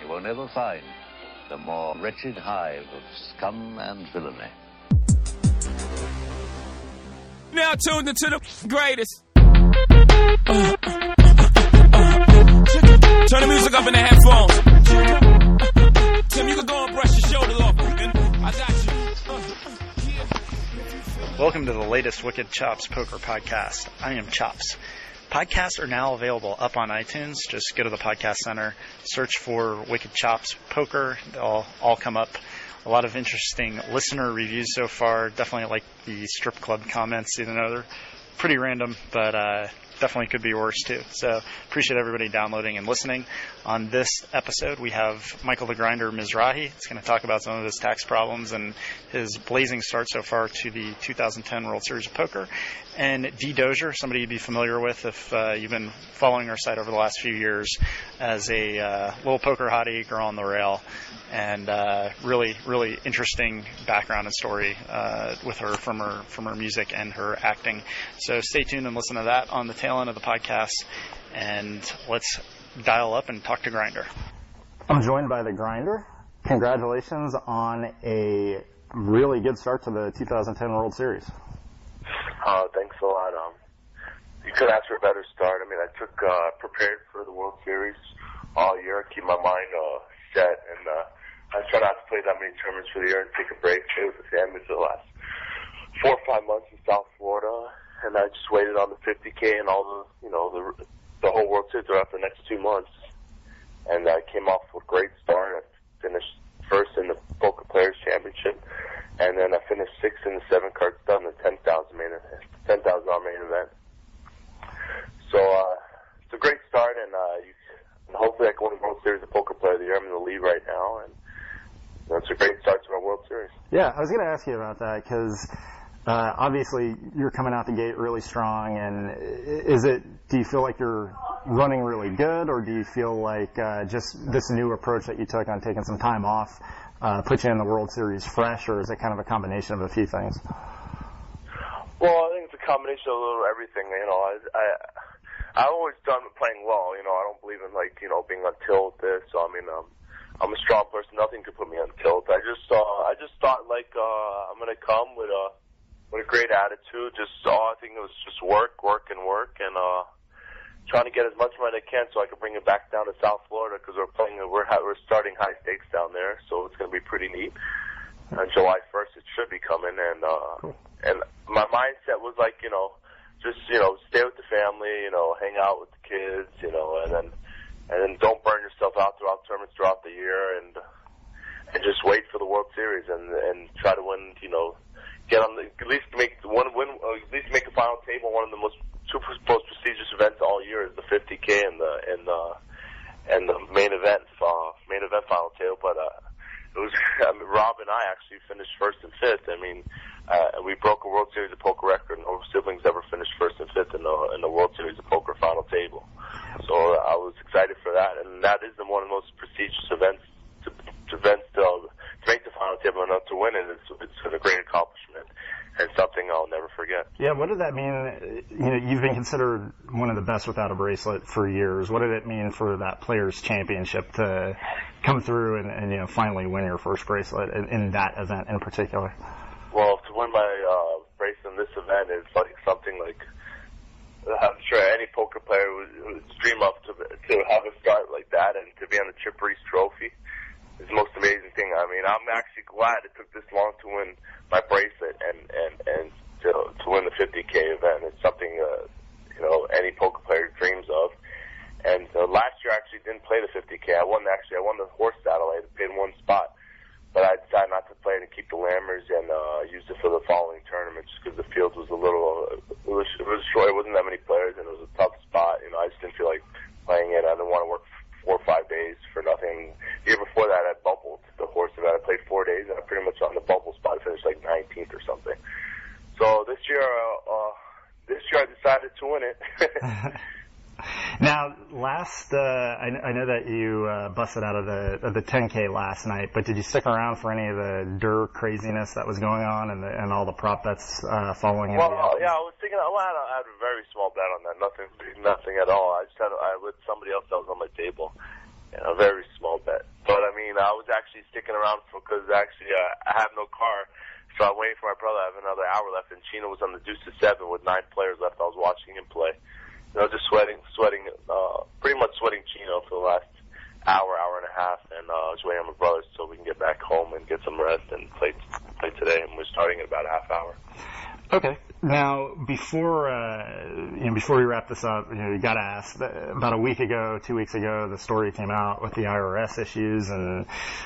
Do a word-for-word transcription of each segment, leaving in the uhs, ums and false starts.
you will never find the more wretched hive of scum and villainy. Now tuned into the greatest. Turn the music up in the headphones. Tim, you can go and brush your shoulders off. I got you. Welcome to the latest Wicked Chops Poker Podcast. I am Chops. Podcasts are now available up on iTunes. Just go to the podcast center, search for Wicked Chops Poker. They'll all come up. A lot of interesting listener reviews so far. Definitely like the strip club comments, even though they're pretty random, but uh, definitely could be worse too. So appreciate everybody downloading and listening. On this episode, we have Michael the Grinder Mizrahi. He's going to talk about some of his tax problems and his blazing start so far to the two thousand ten World Series of Poker. And Dee Dozier, somebody you'd be familiar with if uh, you've been following our site over the last few years as a uh, little poker hottie, girl on the rail, and uh, really, really interesting background and story uh, with her from her from her music and her acting. So stay tuned and listen to that on the tail end of the podcast, and let's dial up and talk to Grinder. I'm joined by the Grinder. Congratulations on a really good start to the two thousand ten World Series. Uh, thanks a lot. Um, you could ask for a better start. I mean, I took uh, prepared for the World Series all year, keep my mind uh, set, and uh, I try not to play that many tournaments for the year and take a break. It was the family for the last four or five months in South Florida, and I just waited on the fifty K and all the, you know, the the whole World Series throughout the next two months, and I came off with a great start. I finished first in the Poker Players Championship, and then I finished sixth in the seven card stud in the ten thousand main event, ten thousand dollar main event. So uh, it's a great start, and, uh, you, and hopefully I can win the World Series of Poker Player of the Year. I'm in the lead right now, and you know, it's a great start to our World Series. Yeah, I was going to ask you about that because uh, obviously you're coming out the gate really strong, and is it? Do you feel like you're running really good, or do you feel like uh, just this new approach that you took on taking some time off uh, put you in the World Series fresh, or is it kind of a combination of a few things? Well, I think it's a combination of a little everything. You know, I, I I've always done playing well. You know, I don't believe in like you know being on tilt. This, so I mean, um, I'm a strong person. Nothing could put me on tilt. I just uh, I just thought like uh, I'm gonna come with a with a great attitude. Just uh, I think it was just work, work, and work, and uh, trying to get as much money as I can so I can bring it back down to South Florida because we're playing we're we're starting high stakes down there, so it's gonna be pretty neat. On July first, it should be coming, and uh, cool. And my mindset was like, you know, just you know, stay with the family, you know, hang out with the kids, you know, and then and then don't burn yourself out throughout tournaments throughout the year, and and just wait for the World Series and and try to win, you know, get on the at least make one win, uh, at least make the final table. One of the most super most prestigious events all year is the fifty K and the and the and the main event uh, main event final table, but. uh It was I mean, Rob and I actually finished first and fifth. I mean, uh, we broke a World Series of Poker record. No siblings ever finished first and fifth in the in the World Series of Poker final table. So uh, I was excited for that, and that is the one of the most prestigious events to, to events to, to make the final table and not to win it. It's it's a great accomplishment and something I'll never forget. Yeah, what did that mean? You know, you've been considered one of the best without a bracelet for years. What did it mean for that Players Championship to come through and, and you know finally win your first bracelet in, in that event in particular? Well, to win my uh, bracelet in this event is like something like I'm sure any poker player would, would dream of to to have a start like that, and to be on the Chip Reese Trophy is the most amazing thing. I mean, I'm actually glad it took this long to win my bracelet and and and to to win the fifty K event. It's something uh, you know any poker player dreams of. And uh, last year I actually didn't play the fifty K. I won actually I won the horse saddle. I paid one spot, but I decided not to play it and keep the Lammers and uh, use it for the following tournament just because the field was a little uh, it was it was short. It wasn't that many players and it was a tough spot. You know, I just didn't feel like playing it. I didn't want to work four or five days for nothing. The year before that, I bubbled the horse event. I played four days, and I pretty much on the bubble spot. I finished like nineteenth or something. So this year, uh, uh, this year I decided to win it. Now, last, uh, I, I know that you uh, busted out of the of the ten K last night, but did you stick around for any of the D U R craziness that was going on and the, and all the prop bets uh, following? Well, uh, yeah, I was thinking. Well, I had, a, I had a very small bet on that. Nothing, nothing at all. I just had I with somebody else that was on my table, and a very small bet. sticking around for because actually uh, I have no car, so I'm waiting for my brother. I have another hour left, and Chino was on the deuce to seven with nine players left. I was watching him play. You know, just sweating, sweating, uh, pretty much sweating Chino for the last hour, hour and a half, and uh, I was waiting on my brother so we can get back home and get some rest and play play today. And we're starting in about a half hour. Okay. Now, before uh, you know, before we wrap this up, you know, you got to ask. About a week ago, two weeks ago, the story came out with the I R S issues, and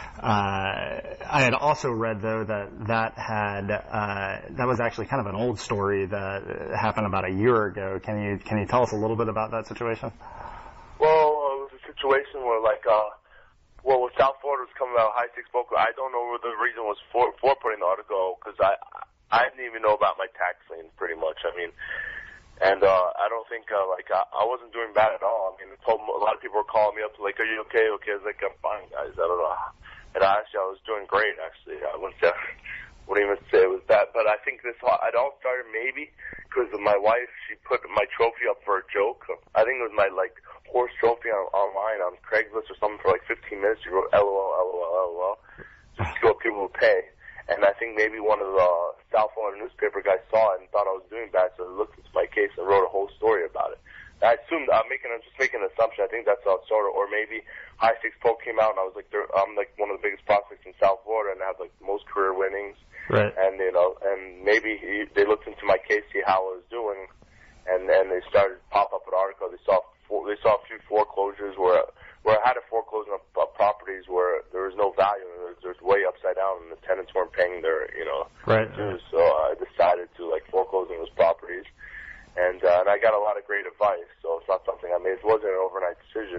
uh, I had also read though that that had uh, that was actually kind of an old story that happened about a year ago. Can you can you tell us a little bit about that situation? Well, it was a situation where like uh, well, with South Florida was coming out high stakes poker. I don't know what the reason was for for putting the article because I. I didn't even know about my tax liens pretty much. I mean, and uh, I don't think, uh, like, I, I wasn't doing bad at all. I mean, I told, a lot of people were calling me up, like, are you okay? Okay. I was like, I'm fine, guys. I don't know. And actually, I was doing great, actually. I wouldn't, say, wouldn't even say it was bad. But I think this, it all started maybe because of my wife. She put my trophy up for a joke. I think it was my, like, horse trophy on, online on Craigslist or something for, like, fifteen minutes. She wrote LOL, LOL, LOL, just to see what people would pay. And I think maybe one of the South Florida newspaper guys saw it and thought I was doing bad, so he looked into my case and wrote a whole story about it. And I assumed I'm making, I'm just making an assumption. I think that's how it started. Or maybe High Stakes Poke came out and I was like, I'm like one of the biggest prospects in South Florida and I have like the most career winnings. Right. And you know, and maybe he, they looked into my case, see how I was doing, and and they started to pop up an article. They saw four, they saw a few foreclosures where. Where I had to foreclose on uh, properties where there was no value, and there's, there's way upside down, and the tenants weren't paying their, you know, right. dues. So uh, I decided to like foreclose on those properties, and uh, and I got a lot of great advice. So it's not something I made. It wasn't an overnight decision.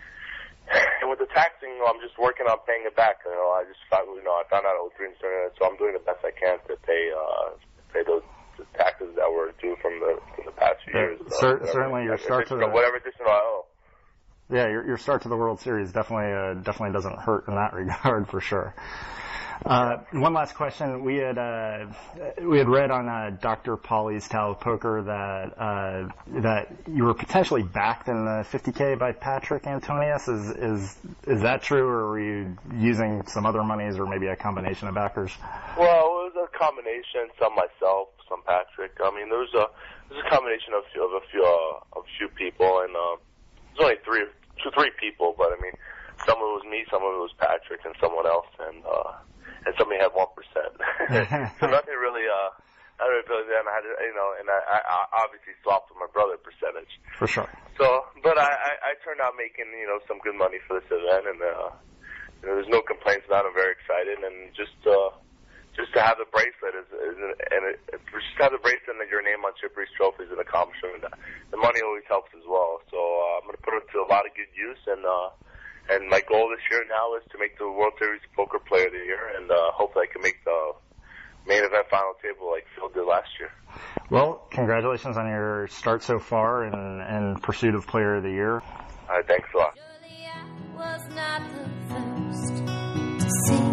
And with the taxing, I'm just working on paying it back. You know, I just found, you know, I found out I was doing internet, so I'm doing the best I can to pay uh, pay those the taxes that were due from the from the past few yeah, years. Cer- certainly, your start to the whatever additional I owe. Yeah, your, your start to the World Series definitely uh, definitely doesn't hurt in that regard for sure. Uh, one last question: we had uh, we had read on uh, Doctor Paulie's Tale of Poker that uh, that you were potentially backed in the fifty K by Patrick Antonius. Is is is that true, or were you using some other monies, or maybe a combination of backers? Well, it was a combination. Some myself, some Patrick. I mean, there was a there's a combination of of a few uh, of few people, and uh, there's only three. Two, three people, but I mean, some of it was me, some of it was Patrick, and someone else, and uh, and somebody had one percent. So nothing really. Uh, I don't really. Then I had, to, you know, and I, I obviously swapped with my brother percentage. For sure. So, but I, I, I turned out making you know some good money for this event, and uh, you know, there's no complaints about it. I'm very excited, and just uh, just to have the bracelet is, is and it, just to have the bracelet and your name on Chip Reese Trophy is an accomplishment. The money always helps as well. So uh, I'm going to put it to a lot of good use, and uh, and my goal this year now is to make the World Series Poker Player of the Year, and uh, hopefully I can make the main event final table like Phil did last year. Well, congratulations on your start so far in, in pursuit of Player of the Year. All right, thanks a lot. Surely I was not the first to see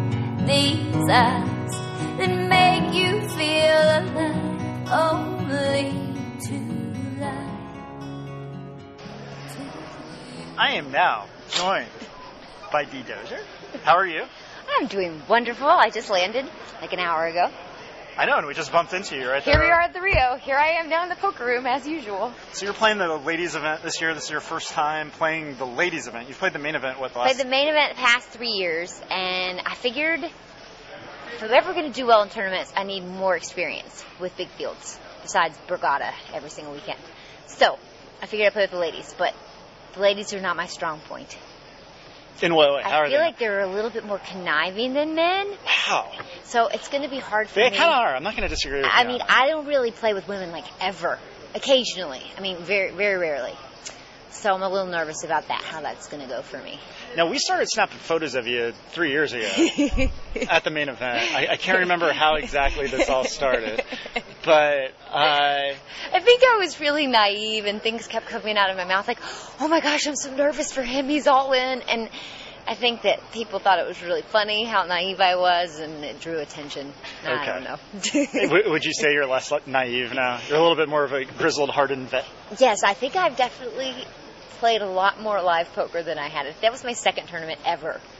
these eyes that make you feel alive, only to lie. I am now joined by Dee Dozier. How are you? I'm doing wonderful. I just landed like an hour ago. I know, and we just bumped into you right Here there. we are at the Rio. Here I am down in the poker room as usual. So you're playing the ladies event this year. This is your first time playing the ladies event. You've played the main event what the last? Played the main event the past three years, and I figured if I'm ever going to do well in tournaments, I need more experience with big fields besides Borgata every single weekend. So I figured I'd play with the ladies, but the ladies are not my strong point. In what way? How I are feel they? like they're a little bit more conniving than men. Wow. So it's going to be hard for They me. kind of are. I'm not going to disagree with I you. mean, on that. I don't really play with women like ever. Occasionally. I mean, very, very rarely. So I'm a little nervous about that, how that's going to go for me. Now, we started snapping photos of you three years ago at the main event. I, I can't remember how exactly this all started, but uh, I think I was really naive and things kept coming out of my mouth like, oh my gosh, I'm so nervous for him. He's all in. And I think that people thought it was really funny how naive I was, and it drew attention. Okay. I don't know. w- would you say you're less naive now? You're a little bit more of a grizzled, hardened vet. Yes, I think I've definitely played a lot more live poker than I had. That was my second tournament ever.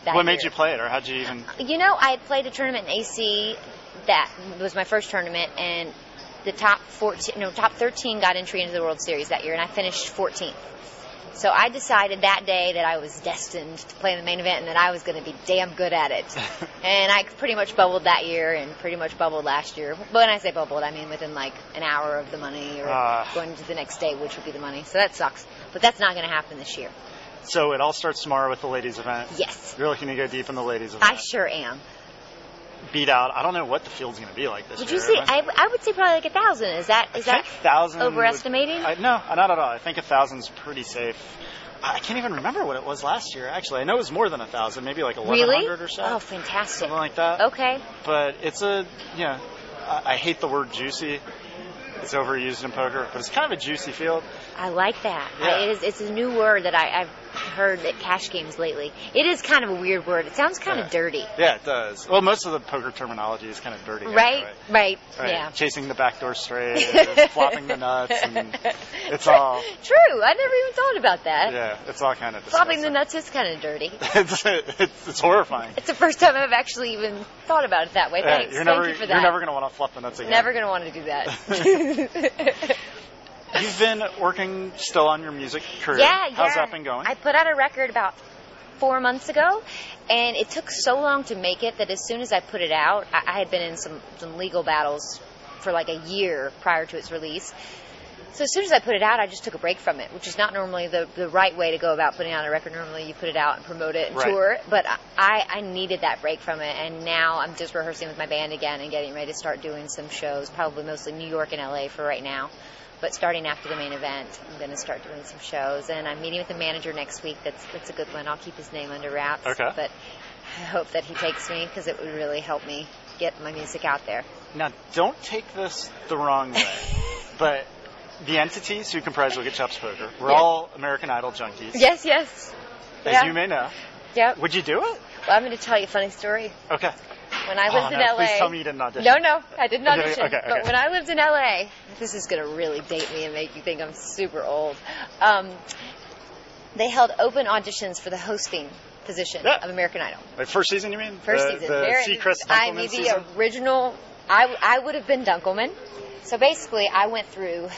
that What year. made you play it, or how'd you even? You know, I had played a tournament in A C that was my first tournament, and the top fourteen, no, top thirteen got entry into the World Series that year, and I finished fourteenth. So I decided that day that I was destined to play in the main event and that I was going to be damn good at it. And I pretty much bubbled that year and pretty much bubbled last year. But when I say bubbled, I mean within like an hour of the money or Uh. going to the next day, which would be the money. So that sucks. But that's not going to happen this year. So it all starts tomorrow with the ladies event. Yes. You're looking to go deep in the ladies event. I sure am. Beat out. I don't know what the field's going to be like this Would year. you say? I, I would say probably like a thousand. Is that is I that think thousand overestimating? Would, I, no, not at all. I think a thousand's pretty safe. I can't even remember what it was last year. Actually, I know it was more than a thousand, maybe like eleven hundred Really? or so. Oh, fantastic. Something like that. Okay. But it's a, yeah. I, I hate the word juicy. It's overused in poker, but it's kind of a juicy field. I like that. Yeah. I, it is, it's a new word that I, I've heard at cash games lately. It is kind of a weird word. It sounds kind Yeah. of dirty. Yeah, it does. Well, most of the poker terminology is kind of dirty. Right? Anyway. Right. Right. Yeah. Chasing the backdoor straight, flopping the nuts, and it's all, True. I never even thought about that. yeah, it's all kind of Flopping the disgusting. nuts is kind of dirty. it's, it's, it's horrifying. It's the first time I've actually even thought about it that way. Yeah, Thanks. you're Thank never, you for that. You're never going to want to flop the nuts again. Never going to want to do that. You've been working still on your music career. Yeah, yeah. How's that been going? I put out a record about four months ago, and it took so long to make it that as soon as I put it out, I, I had been in some, some legal battles for like a year prior to its release. So as soon as I put it out, I just took a break from it, which is not normally the, the right way to go about putting out a record. Normally you put it out and promote it and Right. tour it, but I, I needed that break from it, and now I'm just rehearsing with my band again and getting ready to start doing some shows, probably mostly New York and L A for right now. But starting after the main event, I'm going to start doing some shows, and I'm meeting with a manager next week. That's that's a good one. I'll keep his name under wraps. Okay. But I hope that he takes me because it would really help me get my music out there. Now, don't take this the wrong way, but the entities who comprise Wicked Chops Poker, we're Yeah. all American Idol junkies, Yes, yes. as Yeah. you may know. Yep. Would you do it? Well, I'm going to tell you a funny story. Okay. When I Oh, lived in no, L A. please tell me you didn't audition. No, no, I didn't Okay, audition. okay, okay. But when I lived in L A, this is going to really date me and make you think I'm super old. Um, they held open auditions for the hosting position Yeah. of American Idol. Like first season, you mean? First the, season. The There- Seacrest I Dunkelman mean, the season? original. I, I would have been Dunkelman. So basically, I went through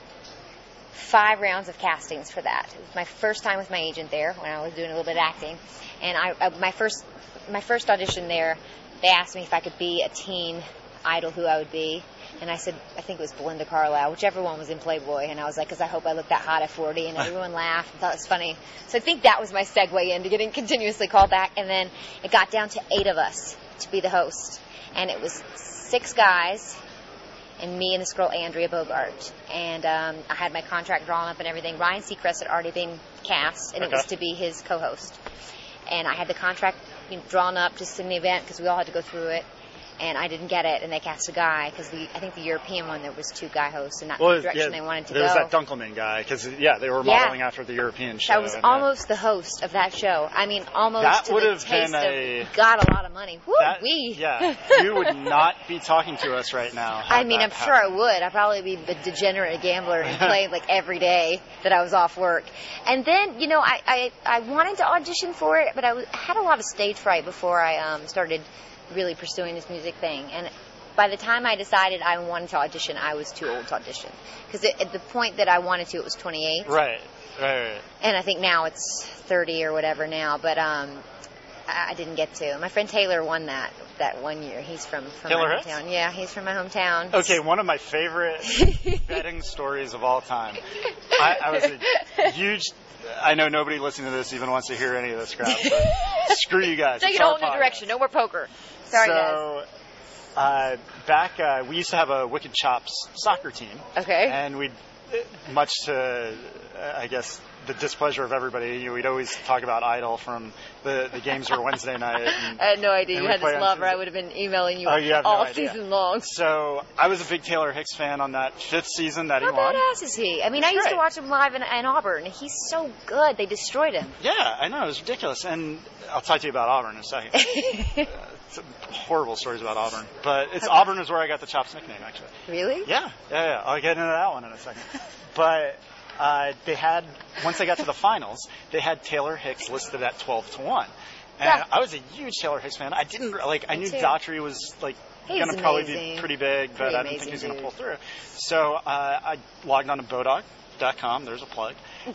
five rounds of castings for that. It was my first time with my agent there when I was doing a little bit of acting, and I, I my first my first audition there, they asked me if I could be a teen idol, who I would be. And I said, I think it was Belinda Carlisle, whichever one was in Playboy. And I was like, because I hope I look that hot at forty. And everyone laughed and thought it was funny. So I think that was my segue into getting continuously called back. And then it got down to eight of us to be the host. And it was six guys and me and this girl, Andrea Bogart. And um, I had my contract drawn up and everything. Ryan Seacrest had already been cast, and Okay. it was to be his co-host. And I had the contract you know, drawn up just in the event because we all had to go through it. And I didn't get it, and they cast a guy because the I think the European one there was two guy hosts, and that's Well, the direction yeah, they wanted to there go. was that Dunkelman guy, because, yeah, they were Yeah. modeling after the European show. I was and, uh, almost the host of that show. I mean, almost That to would the have taste been of a- got a lot of money. Woo that- wee. Yeah, you would not be talking to us right now. I had mean, that I'm sure I happened. would. I'd probably be a degenerate gambler and play like every day that I was off work. And then, you know, I, I, I wanted to audition for it, but I, was, I had a lot of stage fright before I um, started really pursuing this music thing. And by the time I decided I wanted to audition, I was too old to audition. Because at the point that I wanted to, it was twenty-eight. Right, right, right. And I think now it's thirty or whatever now. But um, I, I didn't get to. My friend Taylor won that that one year. He's from, from Taylor my Hicks? hometown. Yeah, he's from my hometown. Okay, one of my favorite betting stories of all time. I, I was a huge... I know nobody listening to this even wants to hear any of this crap, but screw you guys. Take It's it a our whole new podcast. direction. No more poker. Sorry, guys. so, uh, back, uh, we used to have a Wicked Chops soccer team. Okay. And we'd, much to, uh, I guess, the displeasure of everybody, you know, we'd always talk about Idol from the, the games were Wednesday night. And, I had no idea and you we had play this on love, or I Tuesday. would have been emailing you Oh, you have no all idea. season long. So I was a big Taylor Hicks fan on that fifth season that How he won. badass is he? I mean, I He's used to great. watch him live in, in Auburn. He's so good. They destroyed him. Yeah, I know, it was ridiculous. And I'll talk to you about Auburn in a second. uh, it's horrible stories about Auburn. But it's Auburn is where I got the Chops nickname, actually. Really? Yeah, yeah, yeah. I'll get into that one in a second. But uh, they had, once they got to the finals, they had Taylor Hicks listed at twelve to one. And Yeah. I was a huge Taylor Hicks fan. I didn't like. I Me knew too. Daughtry was like He's going to probably be amazing. pretty big, but Pretty I didn't think he was amazing going to pull dude. through. So uh, I logged on to Bodog dot com. There's a plug.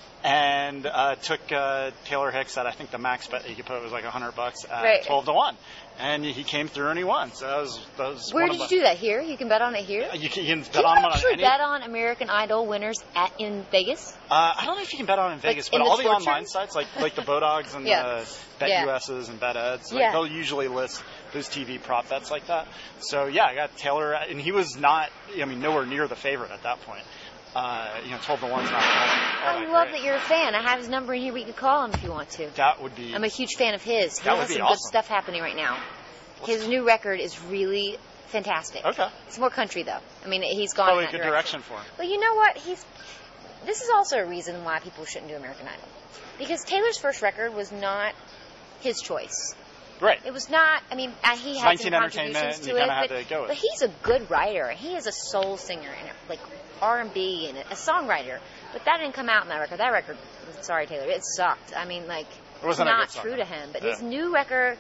And uh, took uh, Taylor Hicks at I think the max bet you could put was like a hundred bucks at Right. twelve to one, and he came through and he won. So that was that was Where one did of you the, do that? Here? You can bet on it here? You can, you can bet Can you on him on actually any. bet on American Idol winners at in Vegas? Uh, I don't know if you can bet on it in Vegas, in but the all the torture? online sites, like like the Bodogs and Yeah. the Bet Yeah. U S's and Bet Eds, like, Yeah. they'll usually list those T V prop bets like that. So yeah, I got Taylor, and he was not, I mean, nowhere near the favorite at that point. Uh, you know, twelve to one's not all, all I that love great. that you're a fan. I have his number in here. We can call him if you want to. That would be. I'm a huge fan of his. He That would has be some awesome. good stuff happening right now. His new record is really fantastic. Okay. It's more country though. I mean, he's gone Probably in a that good direction for him. But you know what? He's. This is also a reason why people shouldn't do American Idol, because Taylor's first record was not his choice. Right. It was not. I mean, uh, he had nineteen some entertainment, contributions and to you it, kinda had but, to go with but it. he's a good writer. He is a soul singer and a, like R and B and a, a songwriter. But that didn't come out in that record. That record, sorry Taylor, it sucked. I mean, like It wasn't a not good song, true though. to him. But Yeah. his new record,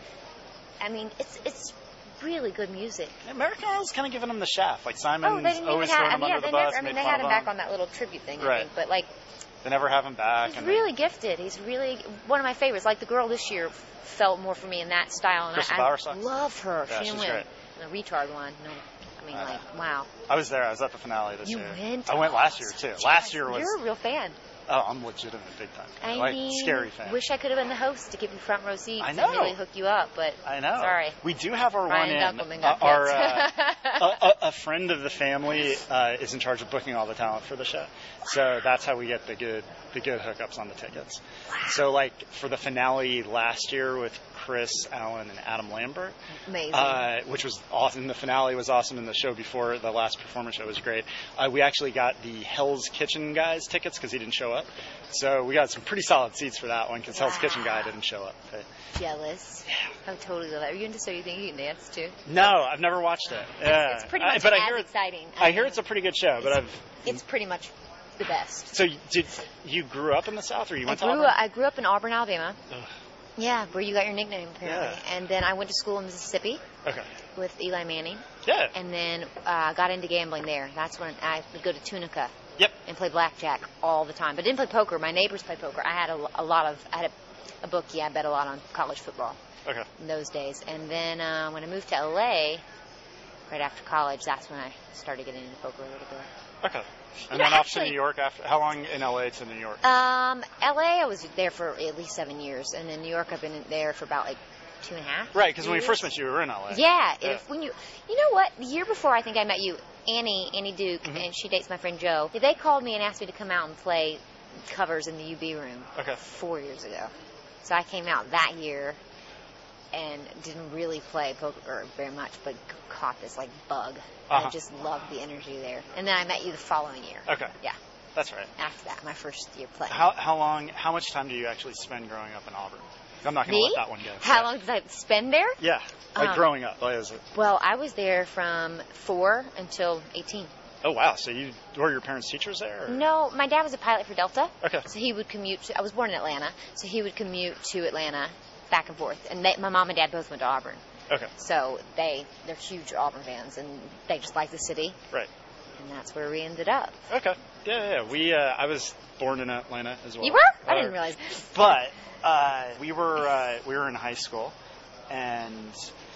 I mean, it's it's really good music. American Idol's kind of giving him the shaft. Like Oh, Simon's they didn't even always have. throwing I him mean, yeah, under they the bus. never. I mean, made they fun had of him back on that little tribute thing. I Right. think, but like. They never have him back. He's and really gifted. He's really one of my favorites. Like the girl this year felt more for me in that style, and Crystal I, I Bowersox? love her. Yeah, she didn't she's win. great. The retard one. No, I mean, I know. like, wow. I was there. I was at the finale this You year. went? I went last year too. Yes, Last year was. You're a real fan. Oh, I'm legitimate big time. I like mean, scary fan. wish I could have been the host to give you front row seats I know. and really hook you up, but I know. sorry. We do have our Ryan one Dunkelman in. got Uh, our picked. uh, a, a, a friend of the family uh, is in charge of booking all the talent for the show, so that's how we get the good the good hookups on the tickets. So like for the finale last year with Chris Allen and Adam Lambert, Amazing. uh, which was awesome. The finale was awesome, and the show before the last performance show was great. Uh, we actually got the Hell's Kitchen guys tickets because he didn't show up, so we got some pretty solid seats for that one because Hell's Wow. Kitchen guy didn't show up. But, Jealous. I totally love that. Are you into So You Think You Can Dance too? no, I've never watched it. Yeah. It's pretty I- much but as I hear it, exciting. I hear mean, it's a pretty good show, but I've. It's pretty much the best. So you- did you grew up in the South, or you I went to grew, Auburn? up, I grew up in Auburn, Alabama. Ugh. Yeah, where you got your nickname apparently. Yeah. And then I went to school in Mississippi Okay. with Eli Manning, Yeah. and then uh, got into gambling there. That's when I would go to Tunica Yep. and play blackjack all the time. But didn't play poker. My neighbors played poker. I had a, a lot of, I had a, a bookie. I bet a lot on college football Okay. in those days. And then uh, when I moved to L A, right after college, that's when I started getting into poker a little bit. Okay. And You know, then off to actually- New York after. How long in L A to New York? Um, L A, I was there for at least seven years, and in New York, I've been there for about like two and a half. Right, because when we years. first met you, we were in L A. Yeah, Yeah. If, when you, you know what? The year before I think I met you, Annie, Annie Duke, Mhm. and she dates my friend Joe. They called me and asked me to come out and play covers in the U B room. Okay. Four years ago. So I came out that year and didn't really play poker very much, but c- caught this like bug. Uh-huh. I just loved the energy there. And then I met you the following year. Okay. Yeah. That's right. After that, my first year playing. How how long? How much time do you actually spend growing up in Auburn? I'm not going to Me? let that one go. How Yeah. long did I spend there? Yeah. Like Um, growing up. What is it? Well, I was there from four until eighteen. Oh wow. So you were your parents teachers there? Or? No, my dad was a pilot for Delta. Okay. So he would commute. To, I was born in Atlanta, so he would commute to Atlanta, back and forth. And they, my mom and dad both went to Auburn, Okay. so they they're huge Auburn fans, and they just like the city, Right. and that's where we ended up. Okay. Yeah, yeah. yeah. We uh, I was born in Atlanta as well. You were? I Uh, didn't realize. But uh, we were uh, we were in high school, and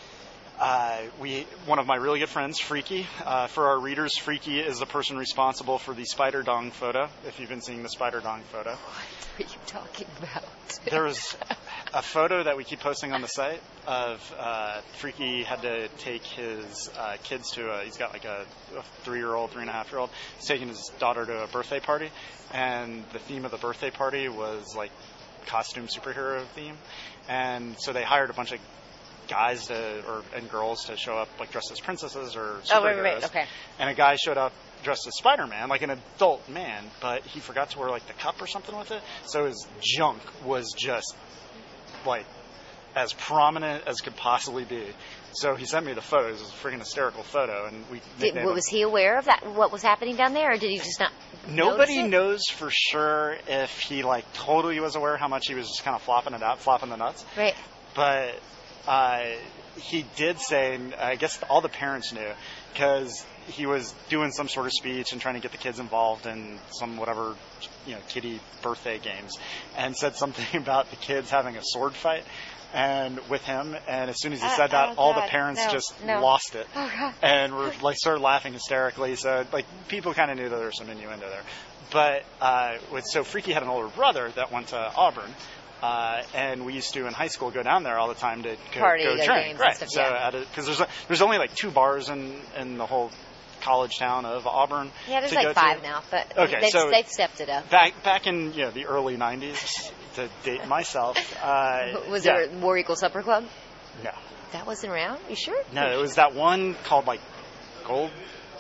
uh, we one of my really good friends, Freaky. Uh, for our readers, Freaky is the person responsible for the spider dong photo. If you've been seeing the spider dong photo, What are you talking about? there's a photo that we keep posting on the site of uh, Freaky had to take his uh, kids to a, he's got like a, a three-year-old, three and a half year old. He's taking his daughter to a birthday party, and the theme of the birthday party was like costume superhero theme, and so they hired a bunch of guys to or and girls to show up like dressed as princesses or superheroes. Oh, right, right, okay. And a guy showed up dressed as Spider-Man, like an adult man, but he forgot to wear like the cup or something with it, so his junk was just like as prominent as could possibly be. So he sent me the photo. It was a freaking hysterical photo, and we Did, nicknamed him- was he aware of that? What was happening down there, or did he just not? Nobody notice it? knows for sure if he like totally was aware how much he was just kind of flopping it out, flopping the nuts. Right. but uh, he did say, and I guess all the parents knew, because he was doing some sort of speech and trying to get the kids involved in some whatever, you know, kiddie birthday games, and said something about the kids having a sword fight. And with him, and as soon as he Uh, said that, oh, all God, the parents no, just no. lost it, Oh, God. and were like started laughing hysterically. So like people kind of knew that there was some innuendo there. But uh, with so Freaky had an older brother that went to Auburn, uh, and we used to in high school go down there all the time to go, Party, go go train. games and Right. stuff, so yeah. because there's there's only like two bars in in the whole college town of Auburn. Yeah, there's to like go five to. now, but Okay, they've, so- they've stepped it up. Back back in you know the early nineties, to date myself. Uh, Was yeah. there War Eagle Supper Club? No. That wasn't around? You sure? No, it was that one called like Gold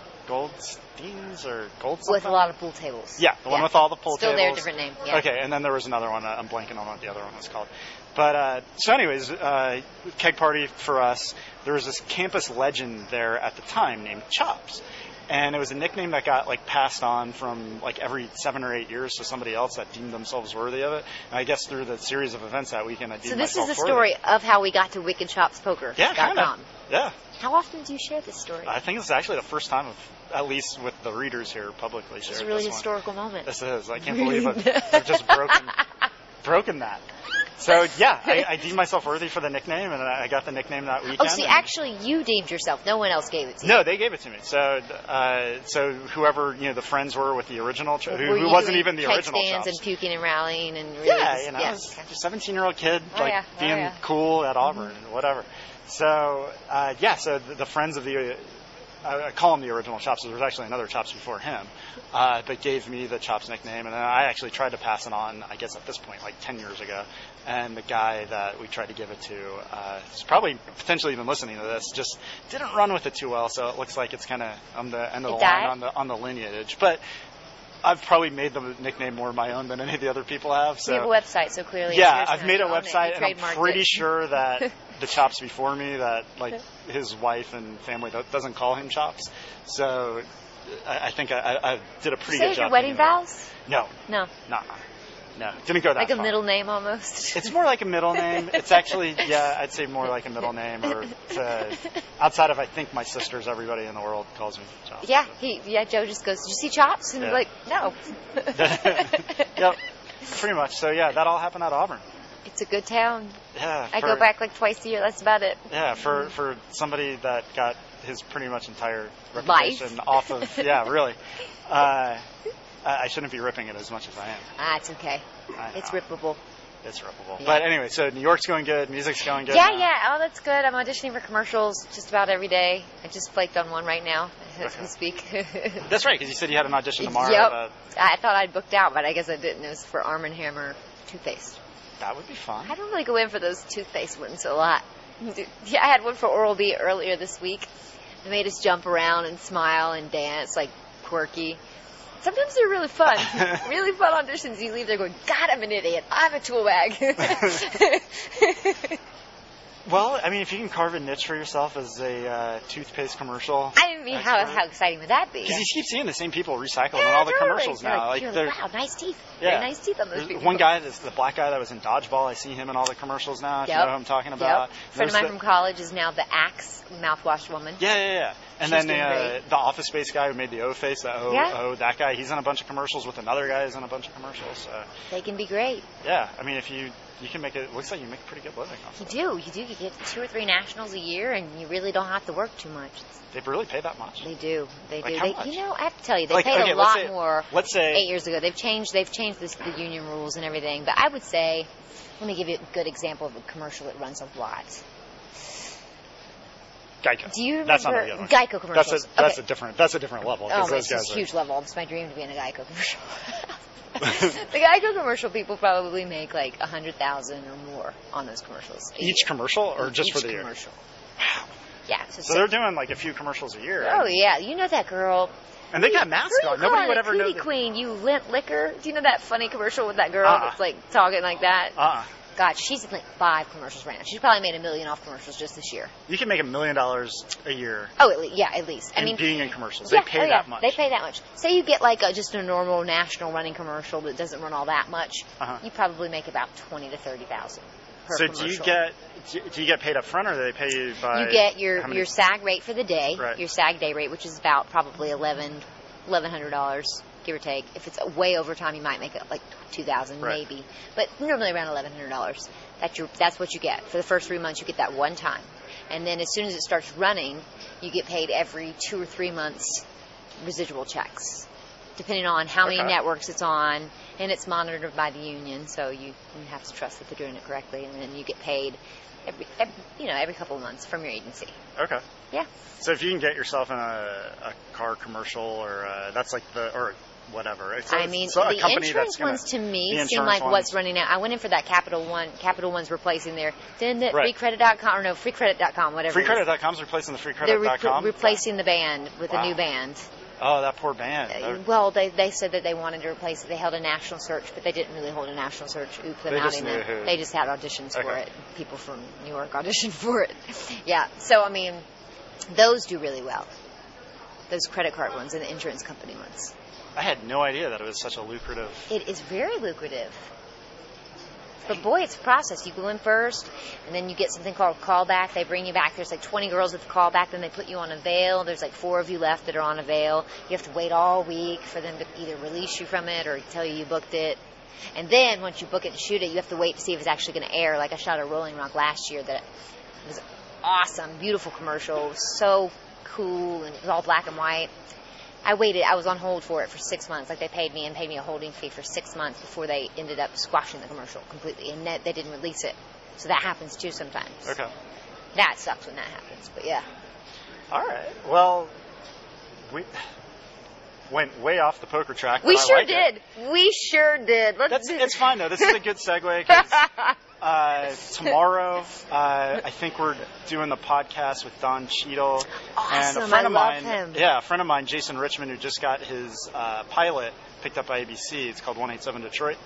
Goldsteins or Gold something? With a lot of pool tables. Yeah, the one with all the pool Still tables. there, different name. Yeah. Okay, and then there was another one. uh, I'm blanking on what the other one was called. But uh, so, anyways, uh, keg party for us. There was this campus legend there at the time named Chops, and it was a nickname that got like passed on from like every seven or eight years to somebody else that deemed themselves worthy of it. And I guess through the series of events that weekend, I deemed So this is myself the worthy. story of how we got to Wicked Chops Poker. Yeah, kind of. Yeah. How often do you share this story? I think it's actually the first time, of, at least with the readers here, publicly shared It's a really this one. historical moment. This is. I can't believe it. I've just broken, broken that. So yeah, I, I deemed myself worthy for the nickname, and I got the nickname that weekend. Oh, see, and- actually, you deemed yourself. No one else gave it to you. No, they gave it to me. So, uh, so whoever you know the friends were with the original, ch- who, Were who you wasn't doing even the keg original stands Chops. and puking and rallying and really Yeah, just- you know, yeah. I was a seventeen-year-old kid, Oh, like yeah. Oh, being yeah. cool at Auburn, whatever. So, uh, yeah, so the, the friends of the, uh, I call him the original Chops. There was actually another Chops before him, uh, but gave me the Chops nickname, and then I actually tried to pass it on, I guess at this point, like ten years ago. And the guy that we tried to give it to uh, is probably potentially even listening to this, just didn't run with it too well, so it looks like it's kind of on the end of the It line died? on the on the lineage. But I've probably made the nickname more my own than any of the other people have. So You have a website, so clearly it's yeah, yours I've now. made a You own it. website, You and I'm trademarked pretty it. sure that the Chops before me, that like his wife and family do- doesn't call him Chops. So I, I think I, I I did a pretty Say good it job. your wedding getting it. vows? No, No. no, no, didn't go that Like a far. middle name almost? It's more like a middle name. It's actually, yeah, I'd say more like a middle name. Or to, outside of, I think my sisters, everybody in the world calls me Chops. Yeah, he, yeah, Joe just goes, did you see Chops? And Yeah. I'm like, no. Yep, pretty much. So yeah, that all happened at Auburn. It's a good town. Yeah, I for- go back like twice a year. That's about it. Yeah, for for somebody that got his pretty much entire Life. reputation off of, yeah, really. Uh, I I shouldn't be ripping it as much as I am. Ah, it's okay. I It's know. rippable. It's rippable. Yeah. But anyway, so New York's going good. Music's going good. Yeah, now. yeah. Oh, that's good. I'm auditioning for commercials just about every day. I just flaked on one right now as Okay. we speak. That's right, because you said you had an audition tomorrow. Yep. Uh, I thought I'd booked out, but I guess I didn't. It was for Arm and Hammer toothpaste. that would be fun. I don't really go in for those toothpaste ones a lot. Yeah, I had one for Oral-B earlier this week. They made us jump around and smile and dance, like quirky. Sometimes they're really fun. Really fun auditions. You leave there going, God, I'm an idiot. I'm a tool bag. Well, I mean, if you can carve a niche for yourself as a uh, toothpaste commercial. I mean, how, how exciting would that be? Because you keep seeing the same people recycled in Yeah, all the totally. commercials You're now. Like, Like, you're they're- like, wow, nice teeth. Yeah. Very nice teeth on those There's people. one guy, that's the black guy that was in Dodgeball. I see him in all the commercials now. If Yep. you know who I'm talking about. Yep. A friend of There's mine the- from college is now the Axe mouthwash woman. Yeah, yeah, yeah. And She's then the, doing uh, great. the Office Space guy who made the O face, the O, Yeah. O, that guy, he's in a bunch of commercials with another guy who's in a bunch of commercials. So, They can be great. yeah, I mean, if you you can make it, it looks like you make a pretty good living off You of it. do. You do. You get two or three nationals a year, and you really don't have to work too much. They really pay that much. They do. They Like do. how They, much? you know, I have to tell you, they Like, paid okay, a let's lot say- more let's say- eight years ago. They've changed. They've changed this, the union rules and everything. But I would say, let me give you a good example of a commercial that runs a lot. Geico. Do you That's not remember a good one. Geico commercials? That's a that's Okay. a different that's a different level. 'cause Oh, those it's guys just a are, huge level. It's my dream to be in a Geico commercial. The Geico commercial people probably make like a hundred thousand or more on those commercials. a Each year. commercial or just Each for the year? commercial. Yeah. So, So they're doing like a few commercials a year. oh yeah, you know that girl. And they got masks Who you on. Nobody calling would a ever know. cootie that- queen, you lint liquor. Do you know that funny commercial with that girl Uh-uh. that's like talking like that? Uh-uh. God, she's in like five commercials right now. She's probably made a million off commercials just this year. You can make a million dollars a year Oh, at least, yeah, at least. I in mean, being in commercials. yeah, They pay oh, yeah, that much. They pay that much. Say you get like a, just a normal national running commercial that doesn't run all that much. Uh-huh. You probably make about twenty to thirty thousand. per so commercial. do you get do do you get paid up front, or do they pay you by? You get your how many- your SAG rate for the day, Right. your SAG day rate, which is about probably eleven eleven hundred dollars, give or take. If it's way overtime, you might make it like two thousand, Right. maybe, but normally around eleven hundred dollars. That's your that's what you get for the first three months. You get that one time, and then as soon as it starts running, you get paid every two or three months residual checks, depending on how many Okay. networks it's on, and it's monitored by the union, so you, you have to trust that they're doing it correctly, and then you get paid every, every you know every couple of months from your agency. Okay. Yeah. So if you can get yourself in a, a car commercial, or uh, that's like the or whatever. It's, I it's mean, a the company insurance that's gonna, ones to me the seem insurance like ones. what's running out. I went in for that Capital One. Capital One's replacing their then the Right. free credit dot com or no free credit dot com, whatever. free it is. credit dot com's replacing the free They're credit dot com. repl- replacing the band with Wow. a new band. Oh, that poor band. Uh, They're- Well, they they said that they wanted to replace it. They held a national search, but they didn't really hold a national search. Oops, I'm They outing just knew them. who- They just had auditions for Okay. it. People from New York auditioned for it. Yeah. So I mean, those do really well. Those credit card ones and the insurance company ones. I had no idea that it was such a lucrative. It is very lucrative. But boy, it's a process. You go in first, and then you get something called callback. They bring you back. There's like twenty girls with callback. Then they put you on a veil. There's like four of you left that are on a veil. You have to wait all week for them to either release you from it or tell you you booked it. And then once you book it and shoot it, you have to wait to see if it's actually going to air. Like I shot a Rolling Rock last year that was awesome, beautiful commercial, so cool, and it was all black and white. I waited. I was on hold for it for six months. Like they paid me and paid me a holding fee for six months before they ended up squashing the commercial completely, and that, they didn't release it. So that happens too sometimes. Okay. That sucks when that happens. But yeah. All right. Well, we went way off the poker track. We but I sure like it. did. We sure did. Let's That's do it's fine though. This is a good segue. 'Cause, uh, tomorrow, uh, I think we're doing the podcast with Don Cheadle and a Awesome. friend I of love mine. him. Yeah, a friend of mine, Jason Richmond, who just got his uh, pilot picked up by A B C. It's called one eighty-seven Detroit,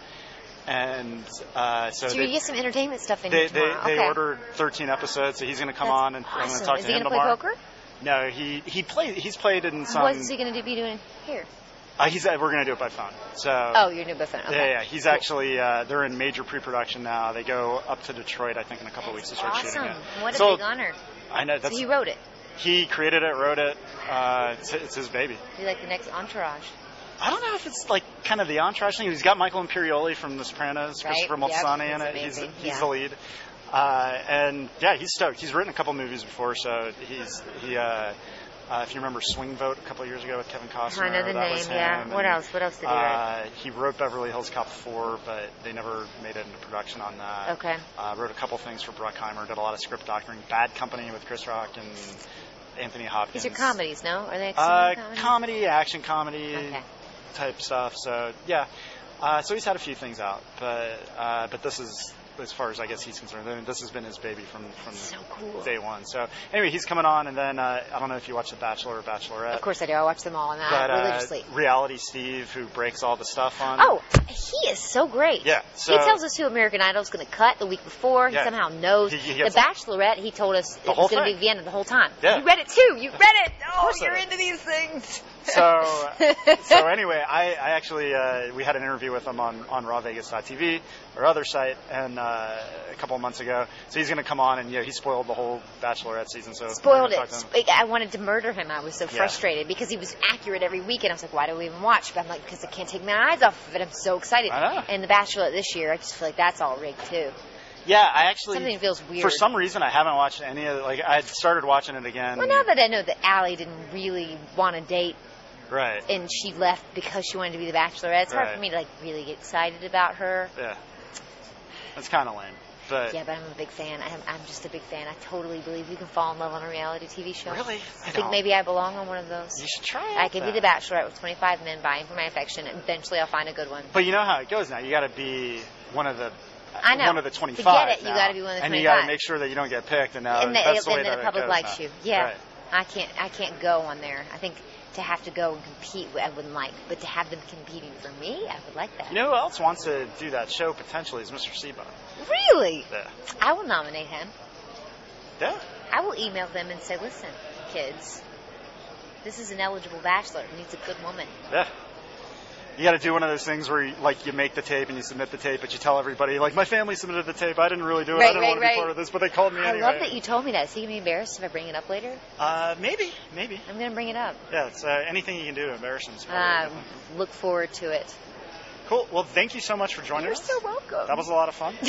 and uh, so So they, you get some entertainment stuff in they, here they, tomorrow. they okay. ordered thirteen episodes, so he's going to come That's on and I'm going awesome. to talk Is to he him gonna play tomorrow. poker? No, he he played. He's played in some. What is he going to be doing here? Uh, he's we're going to do it by phone. So. Oh, you're new Buffon. Okay. Yeah, yeah. He's Cool. actually uh, they're in major pre-production now. They go up to Detroit, I think, in a couple That's weeks to start awesome. shooting it. What a So, big honor. I know that's So he wrote it. he created it, wrote it. Uh, it's, it's his baby. He's like the next Entourage. I don't know if it's like kind of the entourage thing. He's got Michael Imperioli from The Sopranos, Right, Christopher yep, Moltisanti in he's it. He's amazing, he's yeah. the lead, uh, and yeah, he's stoked. He's written a couple movies before, so he's he. Uh, Uh, if you remember Swing Vote a couple of years ago with Kevin Costner, I know the that name, was him. yeah. What And, else? What else did he write? Uh, he wrote Beverly Hills Cop four, but they never made it into production on that. Okay. Uh, wrote a couple things for Bruckheimer, did a lot of script doctoring. Bad Company with Chris Rock and Anthony Hopkins. These are comedies, no? Are they Uh, comedies? comedy, action comedy Okay. type stuff. So yeah, uh, so he's had a few things out, but uh, but this is as far as I guess he's concerned. I mean, this has been his baby from from So cool. day one. So anyway, he's coming on, and then uh, I don't know if you watch The Bachelor or Bachelorette. Of course I do. I watch them all and But I uh, religiously. Reality Steve, who breaks all the stuff on. Oh, he is so great. Yeah, so- he tells us who American Idol is going to cut the week before. He Yeah. somehow knows. He- he the gets- Bachelorette, he told us it The whole was going to thing. be Vienna the whole time. Yeah. You read it too. You read it. Oh, course I you're did. into these things. So, so anyway, I, I actually uh, we had an interview with him on on raw vegas dot t v, our other site, and uh, a couple of months ago. So he's going to come on, and yeah, he spoiled the whole Bachelorette season. So we're Spoiled gonna it. talk to him. Sp- I wanted to murder him. I was so Yeah. frustrated because he was accurate every week, and I was like, why do we even watch? But I'm like, because I can't take my eyes off of it. I'm so excited. I know. And The Bachelorette this year, I just feel like that's all rigged too. Yeah, I actually Something feels weird. for some reason I haven't watched any of like I started watching it again. Well, now that I know that Allie didn't really want to date right. and she left because she wanted to be the Bachelorette, it's hard Right. for me to like really get excited about her. Yeah, that's kind of lame. But Yeah, but I'm a big fan. I'm, I'm just a big fan. I totally believe you can fall in love on a reality T V show. really, I, I think don't. maybe I belong on one of those. You should try it. I could be then. the Bachelorette with twenty-five men vying for my affection, and eventually I'll find a good one. But you know how it goes now. You got to be one of the. I know. One of the To twenty-five. get it, you now. gotta be one of the And you got to twenty-five. make sure that you don't get picked. And now and the, that's the way and that the it public goes likes now. you. Yeah. Right. I can't I can't go on there. I think to have to go and compete, I wouldn't like. But to have them competing for me, I would like that. You know who else wants to do that show potentially is Mister Seabone. Really? Yeah. I will nominate him. Yeah. I will email them and say, listen, kids, this is an eligible bachelor who needs a good woman. Yeah. you got to do one of those things where you, like you make the tape and you submit the tape, but you tell everybody like my family submitted the tape. I didn't really do it. Right, I didn't right, want to right. be part of this, but they called me I anyway. love that you told me that. Is he gonna be embarrassed if I bring it up later? Uh, maybe, maybe. I'm gonna bring it up. Yeah, it's uh, anything you can do to embarrass him. is probably Uh, good. look forward to it. Cool. Well, thank you so much for joining You're us. so welcome. That was a lot of fun.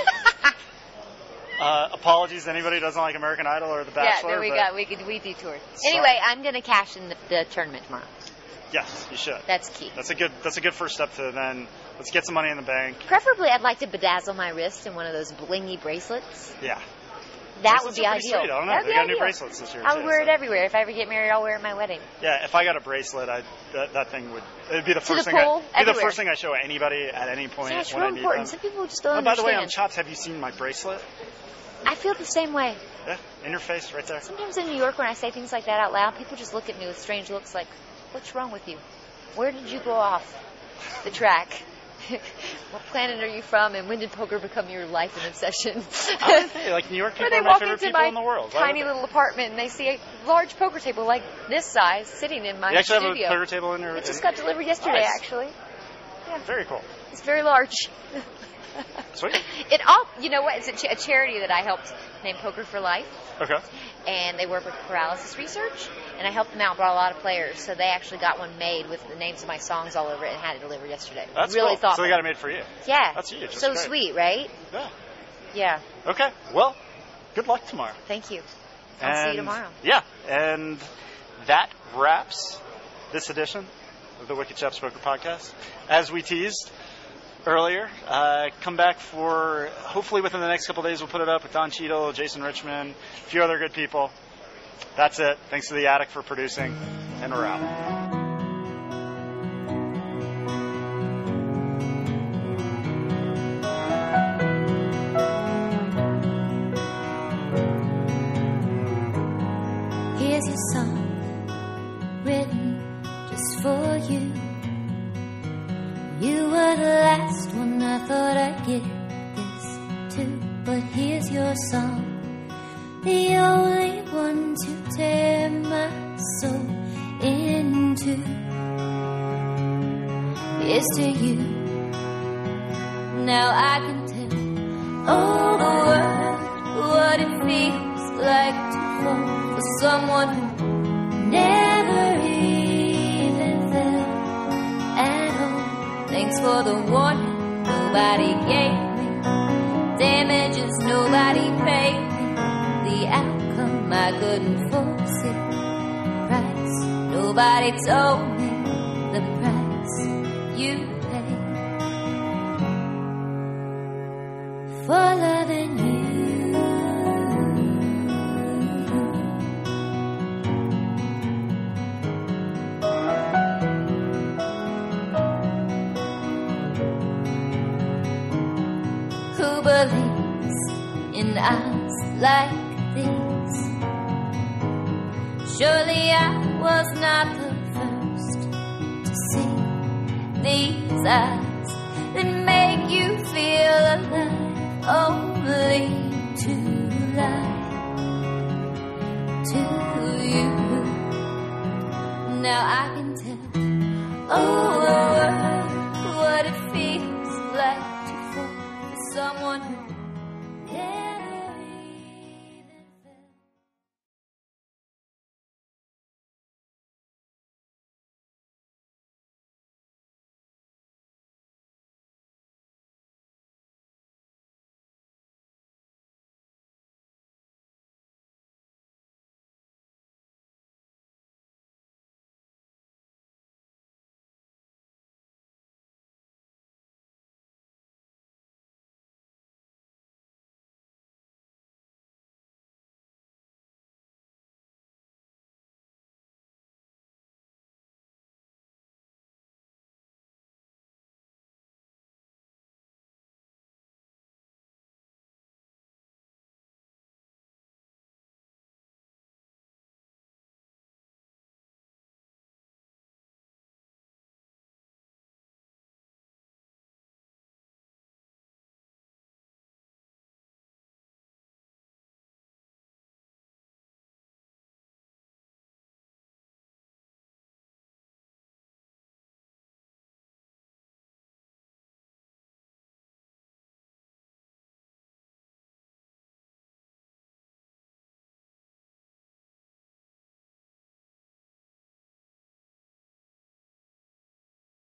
uh, apologies to anybody who doesn't like American Idol or The Yeah, Bachelor. there we but go. We could we detoured. Sorry. Anyway, I'm gonna cash in the, the tournament tomorrow. Yes, you should. That's key. That's a good. That's a good first step to then. Let's get some money in the bank. Preferably, I'd like to bedazzle my wrist in one of those blingy bracelets. Yeah. That Bracelets would be are pretty ideal. Sweet. I don't know. That'd They be got ideal. new bracelets this year. I too, would wear so. it everywhere. If I ever get married, I'll wear it at my wedding. Yeah, if I got a bracelet, I that, that thing would it'd be the To first the thing. pool, I, it'd be the everywhere. first thing I show anybody at any point Yeah, it's when real I meet important. them. Some people just don't Oh, by the way, on understand. Chops, have you seen my bracelet? I feel the same way. Yeah, in your face, right there. Sometimes in New York, when I say things like that out loud, people just look at me with strange looks like, what's wrong with you? Where did you go off the track? What planet are you from, and when did poker become your life and obsession? I would say, like New York When people they are my walk favorite into people my in the world. Why tiny would they- little apartment and they see a large poker table like this size sitting in my You actually studio. have a poker table in your. It just in- got delivered yesterday, Nice. actually. Yeah, Very cool. it's very large. Sweet. It all, you know what? It's a, ch- a charity that I helped named Poker for Life, Okay. and they work with paralysis research, and I helped them out, brought a lot of players, so they actually got one made with the names of my songs all over it and had it delivered yesterday. That's really cool. thoughtful. So they got it made for you. Yeah, That's huge. That's so great. sweet, right? Yeah. Yeah. Okay. Well, good luck tomorrow. Thank you. I'll see you And- tomorrow. Yeah, and that wraps this edition of the Wicked Chops Poker Podcast. As we teased earlier, uh, come back for, hopefully within the next couple of days, we'll put it up with Don Cheadle, Jason Richmond, a few other good people. That's it. Thanks to The Attic for producing, and we're out. Here's your song, written just for you. You were the last one I thought I'd give this to. But here's your song, the only one to tear my soul into. Here's to you, now I can tell all the world what it feels like to fall for someone who never even felt at all. Thanks for the warning nobody gave me, damages nobody paid me, the outcome I couldn't force it, price nobody told me, the price you paid for loving you. Who believes in eyes like these? Surely I was not the first to see these eyes that make you feel alive. Only